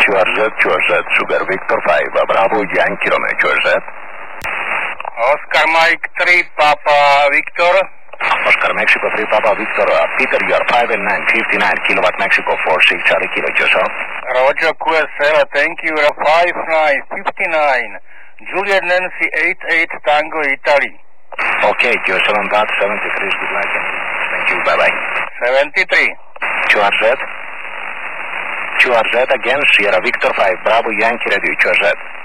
QRZ, Sugar Victor 5, Bravo Yankee Romeo QRZ. Oscar Mike 3, Papa Victor. Oscar Mexico 3, Papa Victor. Peter, you are 5 and 9, 59 kilowatt Mexico 4, 6 Charlie Kilo, yourself. Roger QSL, thank you, 5-9, 59. Juliet Nancy 88 Tango Italy. Okay, QSL on that, 73 is good luck. Thank you, bye-bye. 73. QRZ again, Sierra Victor 5, Bravo Yankee Radio, QRZ.